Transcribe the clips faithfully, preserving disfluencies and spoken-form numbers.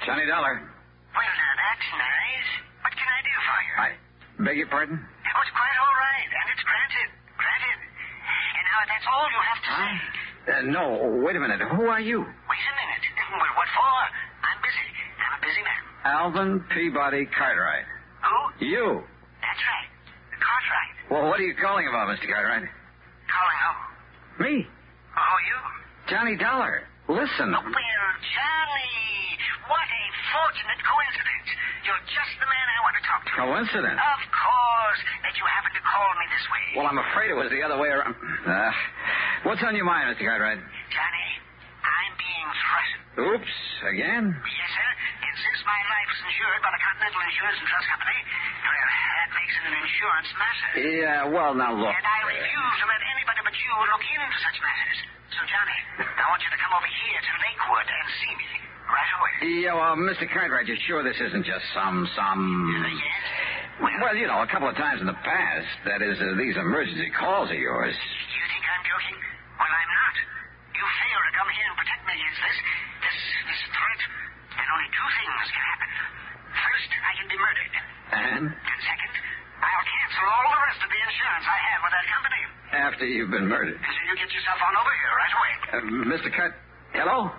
Johnny Dollar. Well, now, that's nice. What can I do for you? I beg your pardon? Oh, it's quite all right, and it's granted. Granted. And now that's all you have to say. Uh, no, wait a minute. Who are you? Wait a minute. Well, what for? I'm busy. I'm a busy man. Alvin Peabody Cartwright. Who? You. That's right. Cartwright. Well, what are you calling about, Mister Cartwright? Calling who? Me. Oh, you? Johnny Dollar. Listen. Oh, well, Johnny, what a fortunate coincidence. You're just the man I want to talk to. Coincidence? Of course, that you happen to call me this way. Well, I'm afraid it was the other way around. Uh, what's on your mind, Mister Cartwright? Johnny, I'm being threatened. Oops, again? Yes, sir. And since my life's insured by the Continental Insurance and Trust Company, well, that makes it an insurance matter. Yeah, well, now look. And I refuse to let anybody but you look into such matters. So, Johnny, I want you to come over here to Lakewood and see me right away. Yeah, well, Mister Cartwright, you're sure this isn't just some, some... Uh, yes? Well, Well, you know, a couple of times in the past, that is, uh, these emergency calls of yours. you think I'm joking? Well, I'm not. You failed to come here and protect me against this, this, this threat. And only two things can happen. First, I can be murdered. And? And second, I'll cancel all the rest of the insurance I have with that company. After you've been murdered. So you get yourself on over here right away. Uh, Mister Cart... Hello?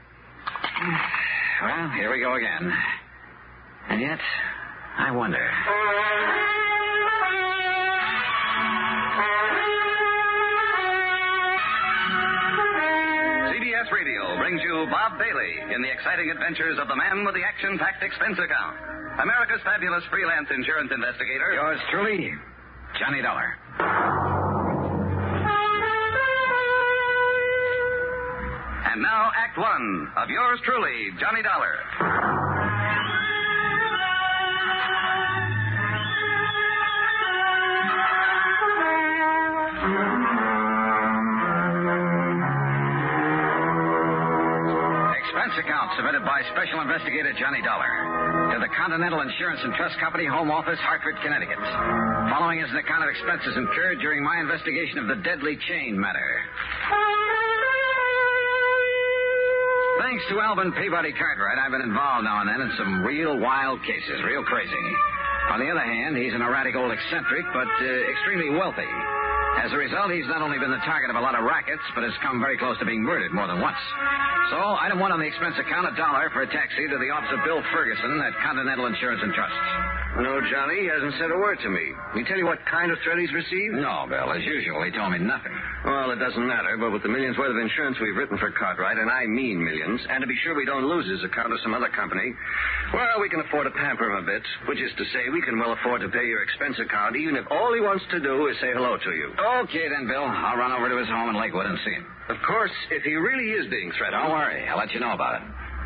Well, here we go again. And yet, I wonder. C B S Radio brings you Bob Bailey in the exciting adventures of the man with the action-packed expense account. America's fabulous freelance insurance investigator. Yours truly, Johnny Dollar. And now, Act One of yours truly, Johnny Dollar. Expense account submitted by Special Investigator Johnny Dollar to the Continental Insurance and Trust Company, Home Office, Hartford, Connecticut. Following is an account of expenses incurred during my investigation of the deadly chain matter. Thanks to Alvin Peabody Cartwright, I've been involved now and then in some real wild cases, real crazy. On the other hand, he's an erratic old eccentric, but uh, extremely wealthy. As a result, he's not only been the target of a lot of rackets, but has come very close to being murdered more than once. So, item one on the expense account, a dollar for a taxi to the office of Bill Ferguson at Continental Insurance and Trust. No, Johnny, he hasn't said a word to me. Can you tell you what kind of threat he's received? No, Bill. As usual, he told me nothing. Well, it doesn't matter, but with the millions worth of insurance we've written for Cartwright, and I mean millions, and to be sure we don't lose his account to some other company, well, we can afford to pamper him a bit, which is to say we can well afford to pay your expense account even if all he wants to do is say hello to you. Okay, then, Bill. I'll run over to his home in Lakewood and see him. Of course, if he really is being threatened... Don't worry. I'll let you know about it.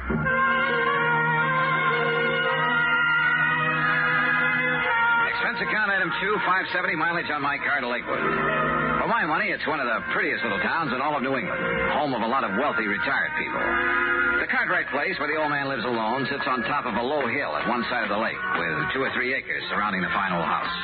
Expense account item two, five seventy, mileage on my car to Lakewood. For my money, it's one of the prettiest little towns in all of New England, home of a lot of wealthy retired people. The Cartwright place, where the old man lives alone, sits on top of a low hill at one side of the lake, with two or three acres surrounding the fine old house.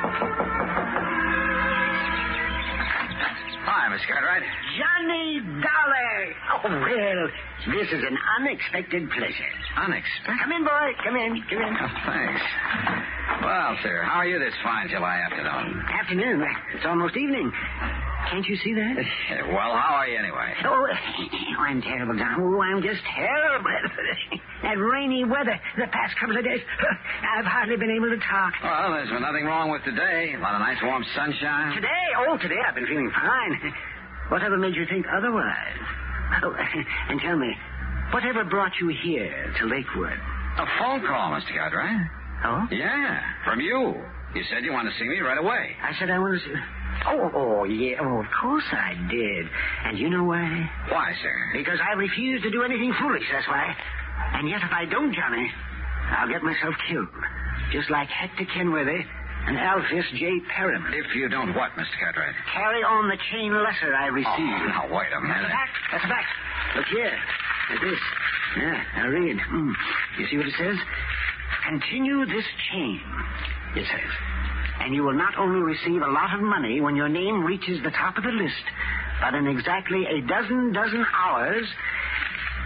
Hi, Miss Cartwright. Johnny Dollar! Oh, well, this is an unexpected pleasure. Unexpected? Come in, boy. Come in. Come in. Oh, thanks. Well, sir, how are you this fine July afternoon? Afternoon. It's almost evening. Can't you see that? Well, how are you anyway? Oh, I'm terrible, Don. Oh, I'm just terrible. That rainy weather the past couple of days, I've hardly been able to talk. Well, there's been nothing wrong with today. A lot of nice warm sunshine. Today? Oh, today I've been feeling fine. Whatever made you think otherwise? Oh, and tell me, whatever brought you here to Lakewood? A phone call, Mister Cartwright. Oh? Yeah, from you. You said you wanted to see me right away. I said I wanted to see... Oh, oh, yeah. Oh, of course I did. And you know why? Why, sir? Because I refuse to do anything foolish, that's why. And yet if I don't, Johnny, I'll get myself killed. Just like Hector Kenworthy and Alpheus J. Perriman. If you don't what, Mister Cartwright? Carry on the chain letter I received. Oh, now, wait a minute. That's a fact. That's a fact. Look here. Like this. Yeah, now read. Mm. You see what it says? Continue this chain, it says. And you will not only receive a lot of money when your name reaches the top of the list, but in exactly a dozen dozen hours,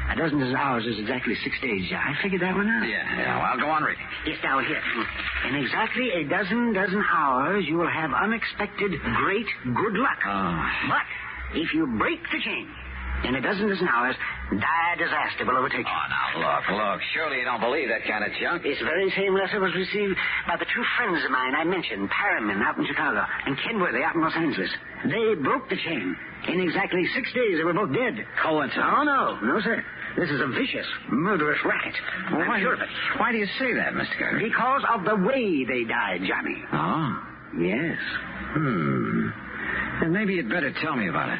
A dozen hours is exactly six days. I figured that one out. Yeah, yeah. Well, go on reading. Yes, now here. In exactly a dozen dozen hours, you will have unexpected great good luck. Oh. But if you break the chain, in a dozen dozen hours, dire disaster will overtake you. Oh, now, look, look. Surely you don't believe that kind of junk. This very same letter was received by the two friends of mine I mentioned, Perriman out in Chicago and Kenworthy out in Los Angeles. They broke the chain. In exactly six days, they were both dead. Coincidence? Oh, no. No, sir. This is a vicious, murderous racket. Well, I'm why, sure of it. Why do you say that, Mister Carter? Because of the way they died, Johnny. Oh. Yes. Hmm. Then maybe you'd better tell me about it.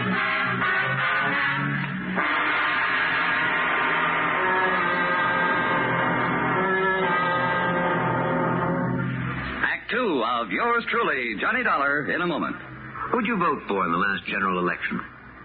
Act two of yours truly, Johnny Dollar, in a moment. Who'd you vote for in the last general election?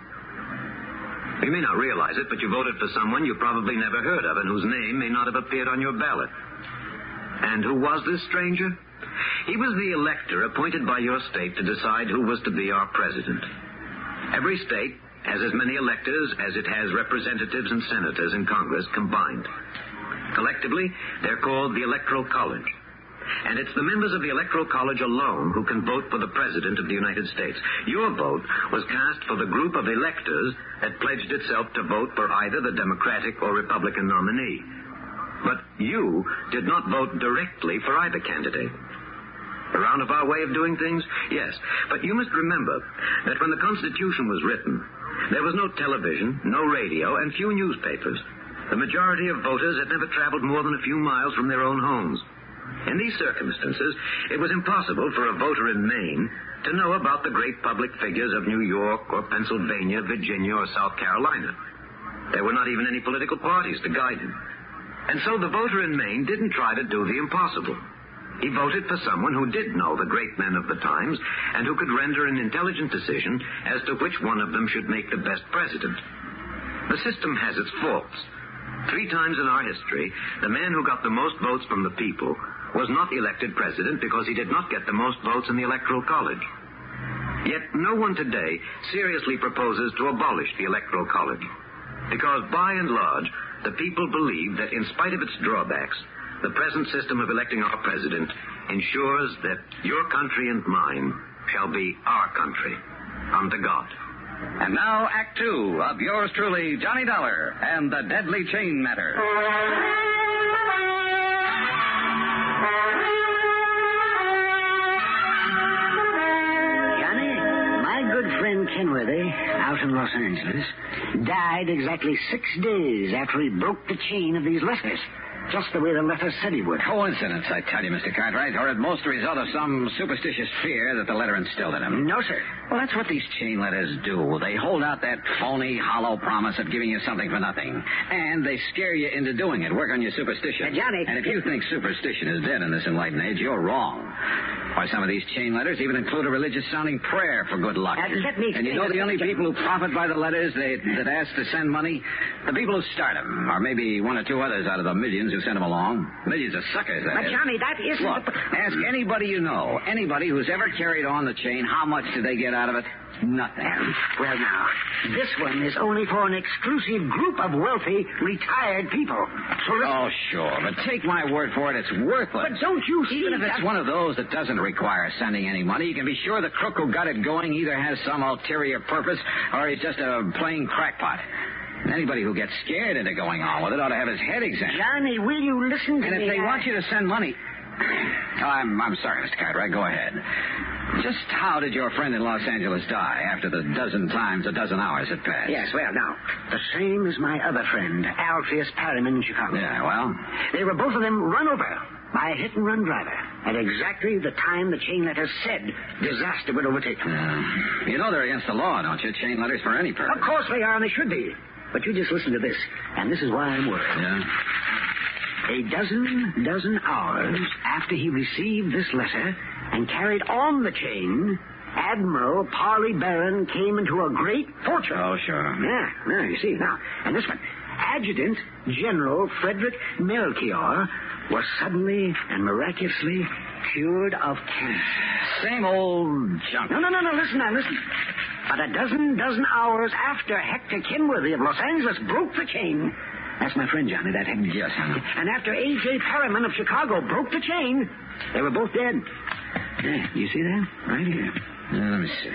You may not realize it, but you voted for someone you probably never heard of and whose name may not have appeared on your ballot. And who was this stranger? He was the elector appointed by your state to decide who was to be our president. Every state has as many electors as it has representatives and senators in Congress combined. Collectively, they're called the Electoral College. And it's the members of the Electoral College alone who can vote for the President of the United States. Your vote was cast for the group of electors that pledged itself to vote for either the Democratic or Republican nominee. But you did not vote directly for either candidate. A roundabout way of doing things? Yes. But you must remember that when the Constitution was written, there was no television, no radio, and few newspapers. The majority of voters had never traveled more than a few miles from their own homes. In these circumstances, it was impossible for a voter in Maine to know about the great public figures of New York or Pennsylvania, Virginia, or South Carolina. There were not even any political parties to guide him. And so the voter in Maine didn't try to do the impossible. He voted for someone who did know the great men of the times and who could render an intelligent decision as to which one of them should make the best president. The system has its faults. Three times in our history, the man who got the most votes from the people was not elected president because he did not get the most votes in the Electoral College. Yet no one today seriously proposes to abolish the Electoral College because, by and large, the people believe that in spite of its drawbacks, the present system of electing our president ensures that your country and mine shall be our country, unto God. And now, Act Two of yours truly, Johnny Dollar, and the Deadly Chain Matter. Johnny, my good friend Kenworthy, out in Los Angeles, died exactly six days after he broke the chain of these letters. Just the way the letter said he would. Coincidence, I tell you, Mister Cartwright, or at most the result of some superstitious fear that the letter instilled in him. No, sir. Well, that's what these chain letters do. They hold out that phony, hollow promise of giving you something for nothing. And they scare you into doing it, work on your superstition. Uh, Johnny... And if you think superstition is dead in this enlightened age, you're wrong. Why, some of these chain letters even include a religious-sounding prayer for good luck. Uh, let me... And you know the only people who profit by the letters they, that ask to send money? The people who start them, or maybe one or two others out of the millions who send them along. Millions of suckers, that But, is. Johnny, that isn't... Look, the... ask anybody you know, anybody who's ever carried on the chain, how much did they get out of it? Nothing. Well, now, this one is only for an exclusive group of wealthy, retired people. So listen... Oh, sure, but take my word for it, it's worthless. But don't you see... Even if it's one of those that doesn't require sending any money, you can be sure the crook who got it going either has some ulterior purpose or he's just a plain crackpot. And anybody who gets scared into going on with it ought to have his head examined. Johnny, will you listen to And me? if they I... want you to send money... Oh, I'm, I'm sorry, Mister Cartwright, go ahead. Just how did your friend in Los Angeles die after the dozen times a dozen hours had passed? Yes, well, now, the same as my other friend, Alpheus Perriman in Chicago. Yeah, well? They were both of them run over by a hit-and-run driver at exactly the time the chain letters said disaster would overtake them. Uh, you know they're against the law, don't you? Chain letters for any purpose. Of course they are, and they should be. But you just listen to this, and this is why I'm worried. Yeah? A dozen, dozen hours after he received this letter and carried on the chain, Admiral Parley Barron came into a great fortune. Oh, sure. Yeah, yeah, you see. Now, and this one, Adjutant General Frederick Melchior was suddenly and miraculously cured of cancer. Same old junk. No, no, no, no, listen now, listen. But a dozen, dozen hours after Hector Kenworthy of Los Angeles broke the chain. That's my friend, Johnny, that Hector. Yes, I know. And after A J Perriman of Chicago broke the chain, they were both dead. Yeah, you see that? Right here. Uh, let me see.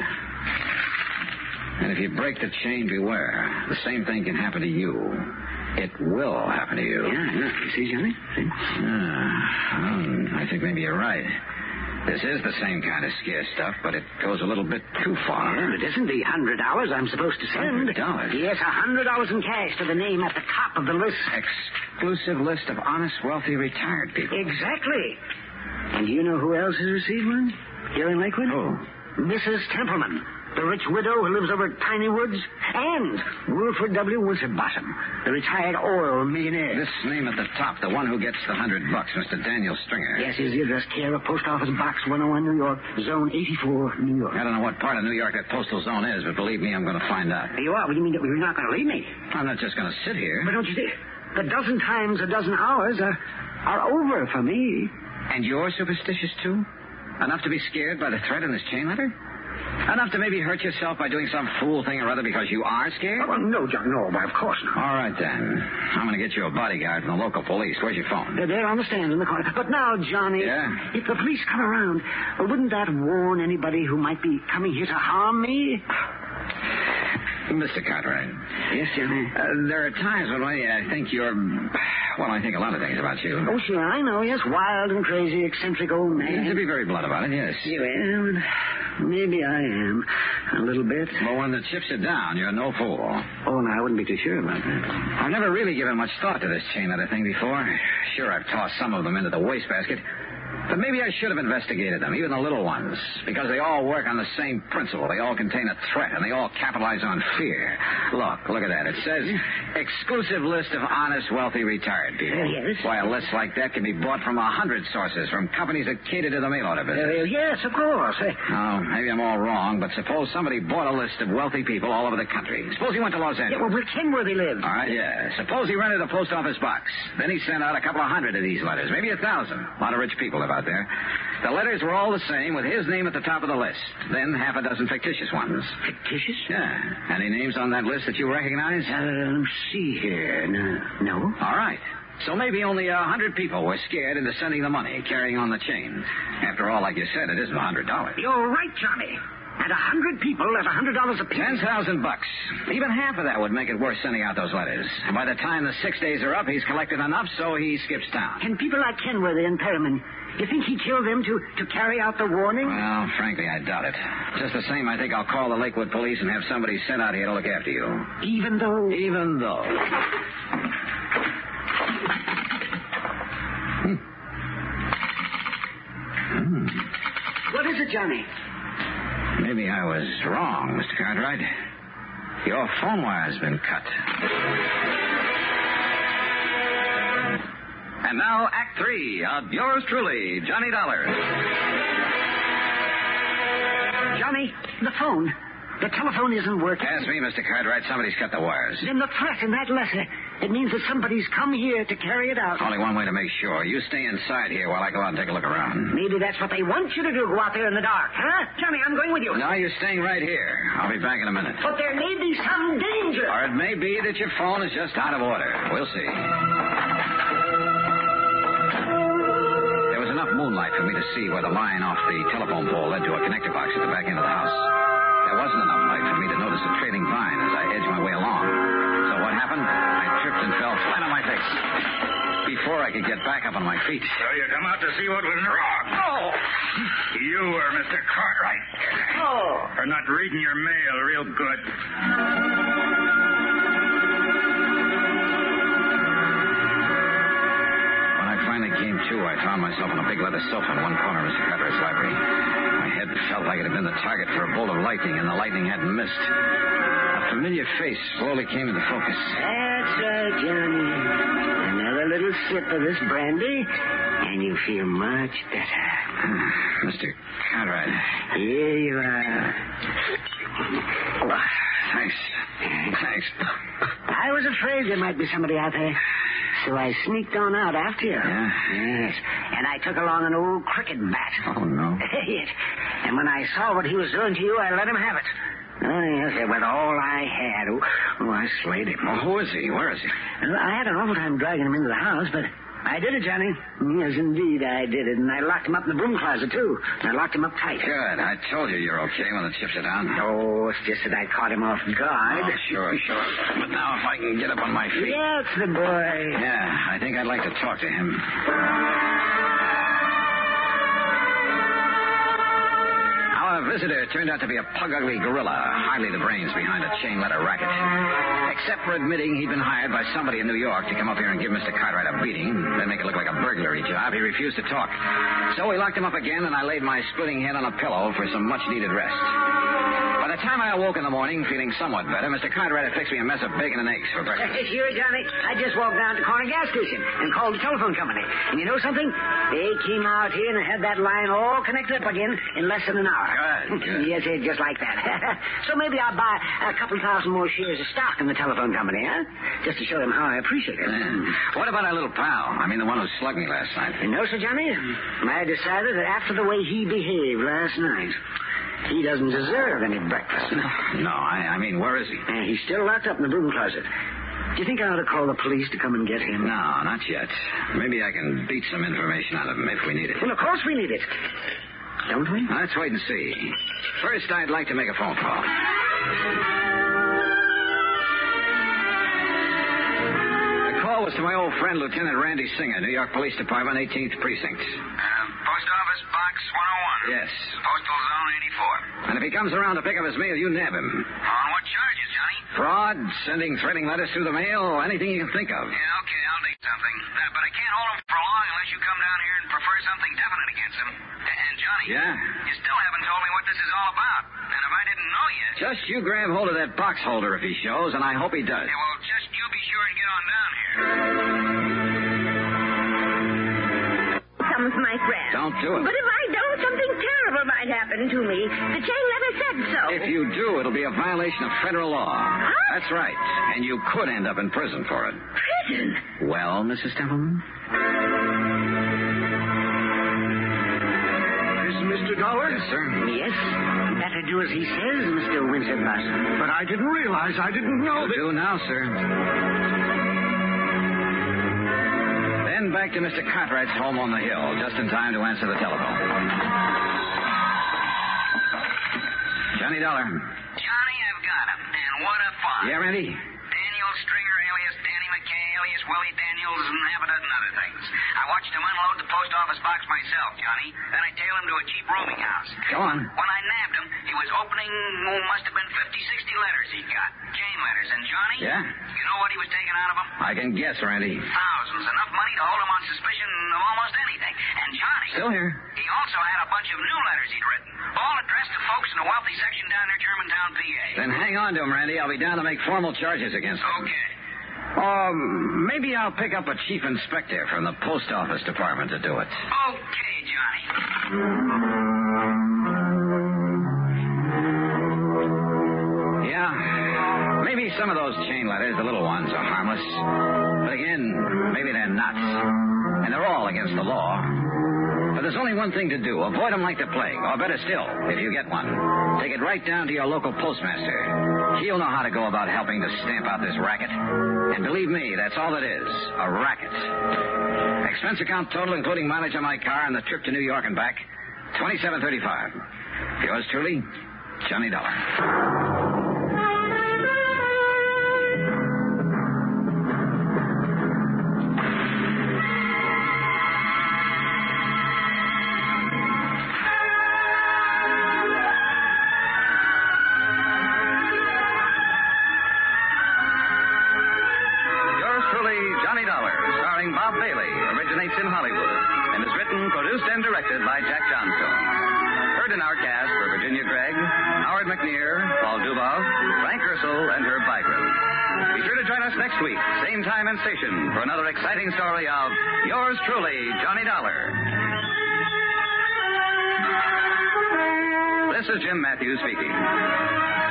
And if you break the chain, beware. The same thing can happen to you. It will happen to you. Yeah, yeah. You see, Johnny? See? Uh, um, I think maybe you're right. This is the same kind of scare stuff, but it goes a little bit too far. Well, it isn't the hundred dollars I'm supposed to send. Hundred dollars? Yes, a hundred dollars in cash to the name at the top of the list. Exclusive list of honest, wealthy, retired people. Exactly. And do you know who else has received one? Here in Lakewood? Who? Missus Templeman, the rich widow who lives over at Tiny Woods, and Wilford W. Winterbottom, the retired oil millionaire. This name at the top, the one who gets the hundred bucks, Mister Daniel Stringer. Yes, his address, care of Post Office Box one oh one, New York, Zone eighty-four, New York. I don't know what part of New York that postal zone is, but believe me, I'm going to find out. You are? What do you mean that you're not going to leave me? I'm not just going to sit here. But don't you see, the dozen times a dozen hours are, are over for me. And you're superstitious, too? Enough to be scared by the threat in this chain letter? Enough to maybe hurt yourself by doing some fool thing or other because you are scared? Oh, well, no, John, no, but of course not. All right, then. I'm going to get you a bodyguard from the local police. Where's your phone? They're there on the stand in the corner. But now, Johnny... Yeah? If the police come around, well, wouldn't that warn anybody who might be coming here to harm me? Mister Cartwright. Yes, Johnny? Uh, there are times when I, I think you're... Well, I think a lot of things about you. Oh, sure, I know, yes. Wild and crazy, eccentric old man. To be very blunt about it, yes. Well, maybe I am. A little bit. But when the chips are down, you're no fool. Oh, no, I wouldn't be too sure about that. I've never really given much thought to this chain letter thing before. Sure, I've tossed some of them into the wastebasket. But maybe I should have investigated them, even the little ones, because they all work on the same principle. They all contain a threat, and they all capitalize on fear. Look, look at that. It says, exclusive list of honest, wealthy, retired people. Uh, yes. Why, a list like that can be bought from a hundred sources, from companies that cater to the mail order business. Uh, yes, of course. Uh, Oh, maybe I'm all wrong, but suppose somebody bought a list of wealthy people all over the country. Suppose he went to Los yeah, Angeles. well, where Kenworthy lives. All right, yeah. Suppose he rented a post office box. Then he sent out a couple of hundred of these letters, maybe a thousand. A lot of rich people live out there. The letters were all the same, with his name at the top of the list. Then half a dozen fictitious ones. Fictitious? Yeah. Any names on that list that you recognize? Uh, let me see here. No. no. All right. So maybe only a hundred people were scared into sending the money, carrying on the chain. After all, like you said, it isn't a hundred dollars. You're right, Johnny. And a hundred people at a hundred dollars apiece. Ten thousand bucks. Even half of that would make it worth sending out those letters. And by the time the six days are up, he's collected enough, so he skips town. And people like Kenworthy and Perriman, you think he killed them to, to carry out the warning? Well, frankly, I doubt it. Just the same, I think I'll call the Lakewood police and have somebody sent out here to look after you. Even though... Even though... Hmm. Hmm. What is it, Johnny? Maybe I was wrong, Mister Cartwright. Your phone wire's been cut. And now, Act Three of yours truly, Johnny Dollar. Johnny, the phone. The telephone isn't working. That's me, Mister Cartwright. Somebody's cut the wires. Then the threat in that letter. It means that somebody's come here to carry it out. Only one way to make sure. You stay inside here while I go out and take a look around. Maybe that's what they want you to do, go out there in the dark. Huh? Johnny, I'm going with you. No, you're staying right here. I'll be back in a minute. But there may be some danger. Or it may be that your phone is just out of order. We'll see. There was enough moonlight for me to see where the line off the telephone pole led to a connector box at the back end of the house. There wasn't enough light for me to notice a trailing vine as I edged my way along. So what happened? I tripped and fell flat on my face. Before I could get back up on my feet. So you come out to see what was wrong. Oh. You were Mister Cartwright. Oh. For not reading your mail real good. When I finally came to, I found myself on a big leather sofa in one corner of Mister Cartwright's library. My head felt like it had been the target for a bolt of lightning, and the lightning hadn't missed. A familiar face slowly came into focus. That's right, Johnny. Another little sip of this brandy, and you feel much better. Mister Cartwright. Here you are. Oh, thanks. Thanks. I was afraid there might be somebody out there, so I sneaked on out after you. Yeah? Yes. And I took along an old cricket bat. Oh, no. Yes. And when I saw what he was doing to you, I let him have it. Oh, yes, it was all I had. Oh, oh, I slayed him. Well, who is he? Where is he? Well, I had an awful time dragging him into the house, but I did it, Johnny. Yes, indeed, I did it. And I locked him up in the broom closet, too. And I locked him up tight. Good. I told you you're okay when the chips are down. Oh, it's just that I caught him off guard. Oh, sure, sure. But now if I can get up on my feet. Yes, the boy. Yeah, I think I'd like to talk to him. Our visitor turned out to be a plug-ugly gorilla, hardly the brains behind a chain-letter racket. Except for admitting he'd been hired by somebody in New York to come up here and give Mister Cartwright a beating, then make it look like a burglary job, he refused to talk. So we locked him up again, and I laid my splitting head on a pillow for some much-needed rest. By the time I awoke in the morning, feeling somewhat better, Mister Cartwright had fixed me a mess of bacon and eggs for breakfast. Sure, Johnny. I just walked down to the corner gas station and called the telephone company. And you know something? They came out here and had that line all connected up again in less than an hour. Good, good. Yes, eh, just like that. So maybe I'll buy a couple thousand more shares of stock in the telephone company, huh? Just to show them how I appreciate it. Uh, what about our little pal? I mean, the one who slugged me last night. You know, Sir Johnny, I decided that after the way he behaved last night, he doesn't deserve any breakfast. No, I, I mean, where is he? Uh, he's still locked up in the broom closet. Do you think I ought to call the police to come and get him? No, not yet. Maybe I can beat some information out of him if we need it. Well, of course we need it. Don't we? Let's wait and see. First, I'd like to make a phone call. The call was to my old friend, Lieutenant Randy Singer, New York Police Department, eighteenth Precinct. Uh, post office, box one oh one. Yes. Postal zone eighty-four. And if he comes around to pick up his mail, you nab him. On what charges, Johnny? Fraud, sending threatening letters through the mail, anything you can think of. Yeah, okay, I'll do something. Uh, but I can't hold him for long unless you come down here and prefer something definite against him. And, Johnny. Yeah? You still haven't told me what this is all about. And if I didn't know yet... Just you grab hold of that box holder if he shows, and I hope he does. Yeah, well, just you be sure and get on down here. Comes my friend. Don't do it. But if I don't, something terrible might happen to me. The chain letter said so. If you do, it'll be a violation of federal law. Huh? That's right. And you could end up in prison for it. Prison? Well, Missus Templeman? Is Mister Dollar? Yes, sir. Yes. Better do as he says, Mister Winterbuss. But I didn't realize, I didn't know that... You do now, sir. Then back to Mister Cartwright's home on the hill, just in time to answer the telephone. Johnny Dollar. Johnny, I've got him. And what a fun. Yeah, Randy? Daniel Stringer, alias Danny McKay, alias Willie Daniels, and half a dozen other things. I watched him unload the post office box myself, Johnny. Then I tailed him to a cheap rooming house. Go on. When I nabbed him, he was opening, oh, must have been fifty, sixty letters he got. Chain letters. And Johnny? Yeah? You know what he was taking out of them? I can guess, Randy. Thousands. Enough money to hold him on suspicion of almost anything. And Johnny... Still here. He also had a bunch of new letters he'd written, all addressed to folks in a wealthy section down near Germantown, P A. Then hang on to him, Randy. I'll be down to make formal charges against him. Okay. Um, maybe I'll pick up a chief inspector from the post office department to do it. Okay, Johnny. Yeah, maybe some of those chain letters, the little ones, are harmless. But again, maybe they're not. And they're all against the law. But there's only one thing to do. Avoid them like the plague. Or better still, if you get one, take it right down to your local postmaster. He'll know how to go about helping to stamp out this racket. And believe me, that's all it is, a racket. Expense account total, including mileage on my car and the trip to New York and back, twenty-seven thirty-five. Yours truly, Johnny Dollar. Bob Bailey originates in Hollywood and is written, produced, and directed by Jack Johnstone. Heard in our cast were Virginia Gregg, Howard McNear, Paul Dubov, Frank Ursel, and Herb Vigran. Be sure to join us next week, same time and station, for another exciting story of yours truly, Johnny Dollar. This is Jim Matthews speaking.